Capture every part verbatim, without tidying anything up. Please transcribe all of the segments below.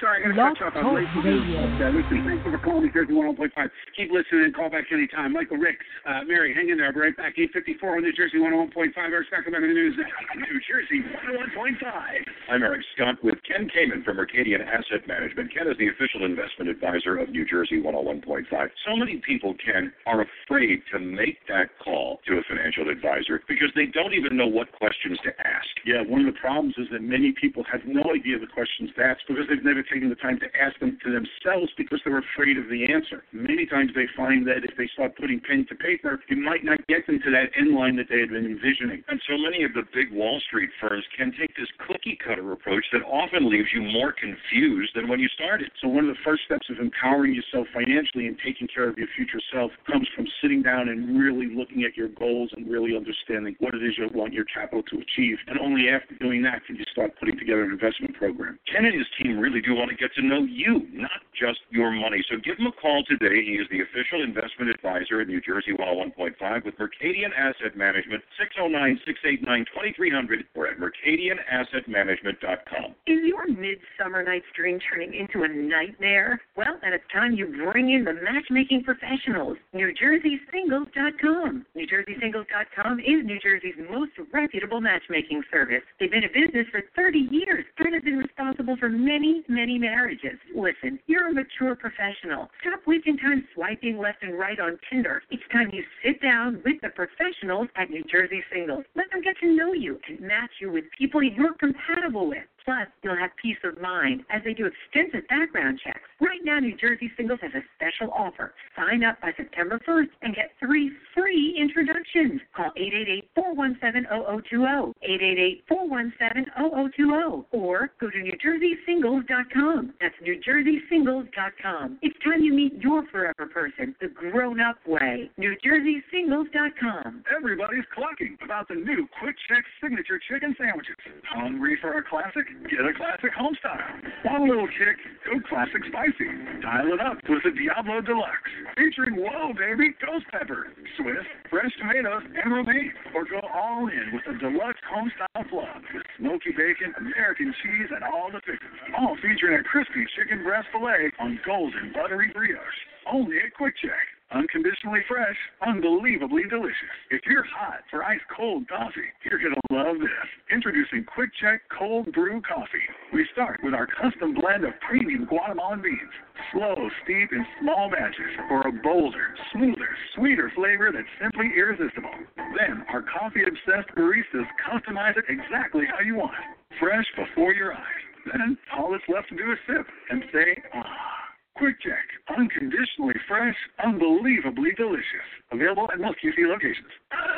sorry, I got to cut you off. I'm late. Uh, listen, thank you for calling New Jersey one oh one point five. Keep listening and call back anytime. Michael, Rick, uh, Mary, hang in there. I'll be right back. eight fifty-four on New Jersey one oh one point five. Eric's back about the news. New Jersey one oh one point five. I'm Eric Scott with Ken Kamen from Mercadian Asset Management. Ken is the official investment advisor of New Jersey one oh one point five. So many people, Ken, are afraid to make that call to a financial advisor because they don't even know what questions to ask. Yeah, one of the problems is that many people have no idea the questions to ask because they've never taken the time to ask them to themselves because they're afraid of the answer. Many times they find that if they start putting pen to paper, it might not get them to that end line that they had been envisioning. And so many of the big Wall Street firms can take this cookie-cutter approach that often leaves you more confused than when you started. So one of the first steps of empowering yourself financially and taking care of your future self comes from sitting down and really looking at your goals and really understanding what it is you want your capital to achieve. And only after doing that can you start putting together an investment program. Ken and his team really do want to get to know you, not just your money. So give him a call today. He is the official investment advisor at New Jersey one oh one point five with Mercadian Asset Management, six oh nine, six eight nine, two three zero zero or at mercadian asset management dot com. Is your midsummer night's dream turning into a nightmare? Well, then it's time you bring in the matchmaking professionals, New Jersey Singles dot com. New Jersey Singles dot com is New Jersey's most reputable matchmaking service. They've been in business for thirty years and have been responsible for many, many marriages. Listen, you're a mature professional. Stop wasting time swiping left and right on Tinder. It's time you sit down with the professionals at New Jersey Singles. Let them get to know you and match you with people you're compatible with. Plus, you'll have peace of mind as they do extensive background checks. Right now, New Jersey Singles has a special offer. Sign up by September first and get three free introductions. Call eight eight eight, four one seven, zero zero two zero, eight eight eight, four one seven, zero zero two zero, or go to New Jersey Singles dot com. That's New Jersey Singles dot com. It's time you meet your forever person the grown-up way. New Jersey Singles dot com. Everybody's clucking about the new Quick Check Signature Chicken Sandwiches. Hungry for a classic? Get a classic home style. Want a little kick? Go classic spicy. Dial it up with a Diablo Deluxe. Featuring, whoa baby, ghost pepper, Swiss, fresh tomatoes, and romaine. Or go all in with a deluxe home style flub with smoky bacon, American cheese, and all the pickles. All featuring a crispy chicken breast filet on golden buttery brioche. Only at Quick Check. Unconditionally fresh, unbelievably delicious. If you're hot for ice cold coffee, you're going to love this. Introducing Quick Check Cold Brew Coffee. We start with our custom blend of premium Guatemalan beans. Slow steep in small batches for a bolder, smoother, sweeter flavor that's simply irresistible. Then our coffee-obsessed baristas customize it exactly how you want. Fresh before your eyes. Then all that's left to do is sip and say, ah. Quick Check, unconditionally fresh, unbelievably delicious. Available at most Q C locations.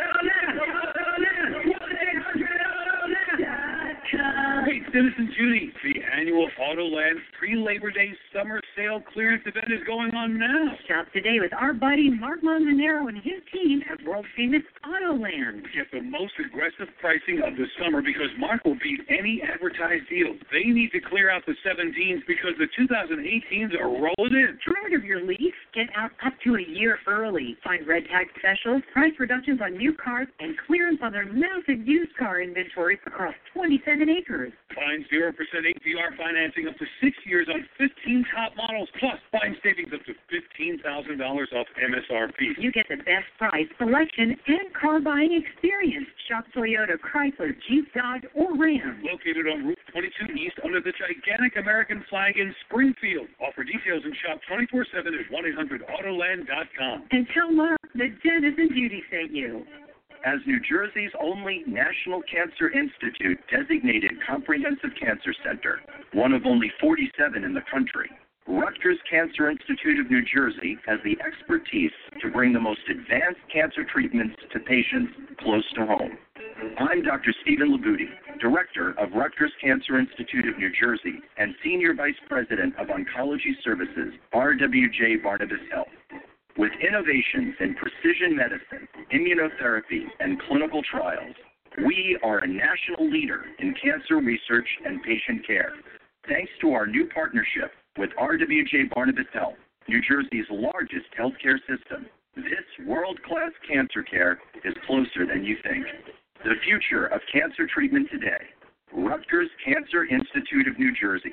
Hey, Citizen Judy, the annual Autoland pre-Labor Day summer sale clearance event is going on now. Shop today with our buddy Mark Montanaro and his team at world-famous Autoland. Get the most aggressive pricing of the summer because Mark will beat any advertised deal. They need to clear out the seventeens because the two thousand eighteens are rolling in. Tired of your lease? Get out up to a year early. Find red tag specials, price reductions on new cars, and clearance on their massive used car inventory across twenty-seven acres. Find zero percent A P R financing up to six years on fifteen top models, plus find savings up to fifteen thousand dollars off M S R P. You get the best price, selection, and car buying experience. Shop Toyota, Chrysler, Jeep, Dodge, or Ram. Located on Route twenty-two East under the gigantic American flag in Springfield. Offer details and shop twenty-four seven at one eight hundred autoland dot com. And tell Mark that Dennis and Judy sent you. As New Jersey's only National Cancer Institute designated comprehensive cancer center, one of only forty-seven in the country, Rutgers Cancer Institute of New Jersey has the expertise to bring the most advanced cancer treatments to patients close to home. I'm Doctor Stephen Labuti, Director of Rutgers Cancer Institute of New Jersey and Senior Vice President of Oncology Services, R W J Barnabas Health. With innovations in precision medicine, immunotherapy, and clinical trials, we are a national leader in cancer research and patient care. Thanks to our new partnership with R W J Barnabas Health, New Jersey's largest healthcare system, this world-class cancer care is closer than you think. The future of cancer treatment today. Rutgers Cancer Institute of New Jersey.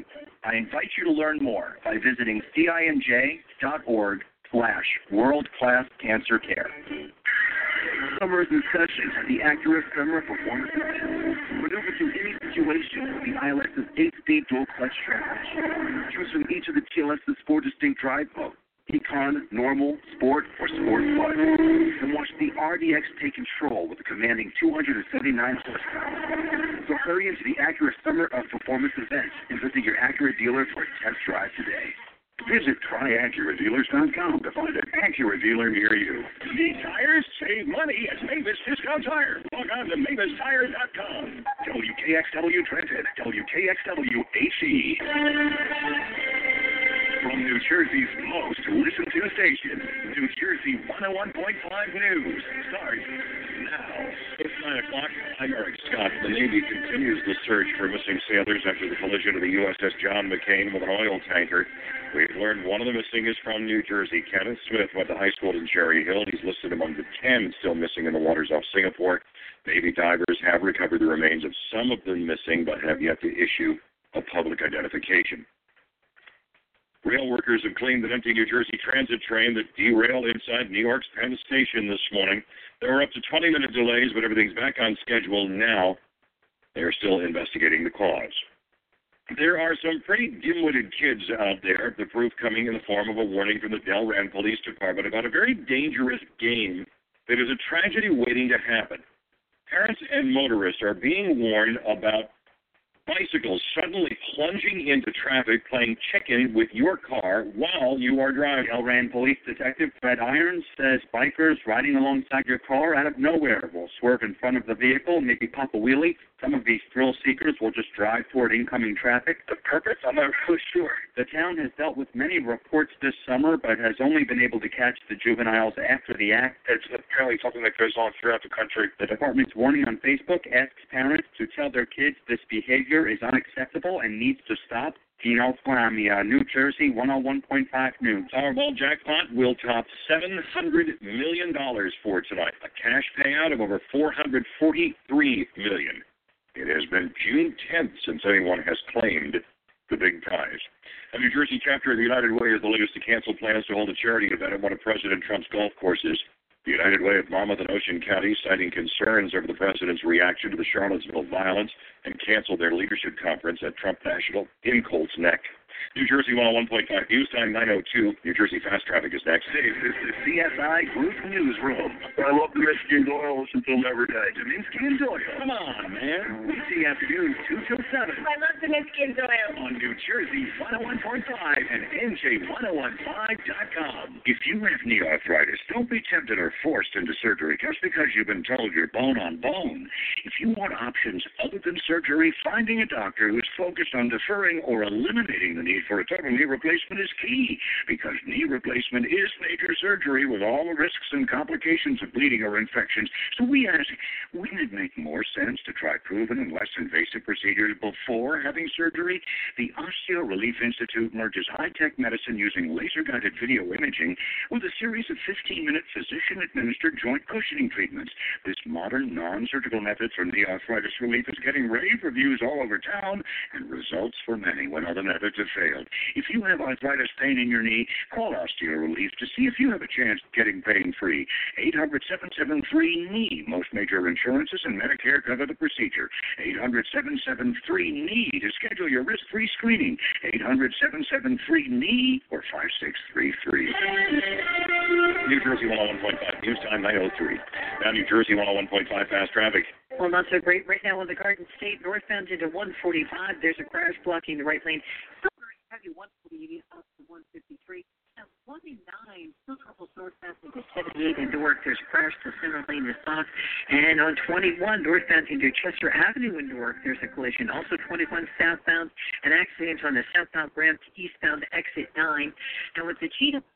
I invite you to learn more by visiting cinj.org slash world-class cancer care. Summer is in session at the Acura Summer Performance Event. Maneuver through any situation with the I L X's eight-speed dual-clutch transmission. Choose from each of the T L S's four distinct drive modes: Econ, Normal, Sport, or Sport Plus. And watch the R D X take control with a commanding two hundred seventy-nine horsepower. So hurry into the Acura Summer of Performance event and visit your Acura dealer for a test drive today. Visit try acura dealers dot com to find an Acura dealer near you. Need tires? Save money at Mavis Discount Tire. Log on to mavis tire dot com. W K X W Trenton, W K X W H E. From New Jersey's most listened to station, New Jersey one oh one point five News starts now. It's nine o'clock. I'm Eric Scott. The Navy continues the search for missing sailors after the collision of the U S S John McCain with an oil tanker. We've learned one of the missing is from New Jersey. Kenneth Smith went to high school in Cherry Hill. He's listed among the ten still missing in the waters off Singapore. Navy divers have recovered the remains of some of the missing, but have yet to issue a public identification. Rail workers have claimed an empty New Jersey Transit train that derailed inside New York's Penn Station this morning. There were up to twenty-minute delays, but everything's back on schedule now. They are still investigating the cause. There are some pretty dim-witted kids out there, the proof coming in the form of a warning from the Delran Police Department about a very dangerous game that is a tragedy waiting to happen. Parents and motorists are being warned about bicycles suddenly plunging into traffic, playing chicken with your car while you are driving. Delran Police Detective Fred Irons says bikers riding alongside your car out of nowhere will swerve in front of the vehicle, maybe pop a wheelie. Some of these thrill seekers will just drive toward incoming traffic. The purpose? I'm not so sure. The town has dealt with many reports this summer, but has only been able to catch the juveniles after the act. It's apparently something that goes on throughout the country. The department's warning on Facebook asks parents to tell their kids this behavior is unacceptable and needs to stop. Gino Flamia, New Jersey one oh one point five News. Powerball jackpot will top seven hundred million dollars for tonight, a cash payout of over four hundred forty-three million dollars. It has been June tenth since anyone has claimed the big prize. A New Jersey chapter of the United Way is the latest to cancel plans to hold a charity event at one of President Trump's golf courses. The United Way of Monmouth and Ocean County, citing concerns over the president's reaction to the Charlottesville violence, and canceled their leadership conference at Trump National in Colts Neck. New Jersey one oh one point five News Time nine oh two. New Jersey Fast Traffic is next. This is the C S I Group Newsroom. I love Deminsky and Doyle. Listen to them every day. Deminsky and Doyle. Come on, man. Weekday afternoons, two till seven. I love Deminsky and Doyle. On New Jersey one oh one point five and N J one oh one five dot com. If you have knee arthritis, don't be tempted or forced into surgery just because you've been told you're bone on bone. If you want options other than surgery, finding a doctor who's focused on deferring or eliminating the need for a total knee replacement is key, because knee replacement is major surgery with all the risks and complications of bleeding or infections. So we ask, wouldn't it make more sense to try proven and less invasive procedures before having surgery? The Osteo Relief Institute merges high-tech medicine using laser-guided video imaging with a series of fifteen-minute physician-administered joint cushioning treatments. This modern, non-surgical method for knee arthritis relief is getting rave reviews all over town and results for many when other methods have failed. If you have arthritis pain in your knee, call Osteo Relief to see if you have a chance of getting pain-free. eight hundred, seven seven three, N E E. Most major insurances and Medicare cover the procedure. eight hundred, seven seven three, N E E to schedule your risk-free screening. eight hundred, seven seven three, N E E or five six three three. New Jersey one oh one point five News Time nine oh three. Now New Jersey one oh one point five Fast Traffic. Well, not so great right now on the Garden State northbound into one forty-five. There's a crash blocking the right lane. Heavy one forty up to one fifty-three. Now, twenty-nine, still trouble northbound into seventy-eight into work. There's a crash. The center lane is blocked. And on twenty-one, northbound into Chester Avenue into work, there's a collision. Also twenty-one southbound, an accident on the southbound ramp to eastbound exit nine. Now, with the Cheetah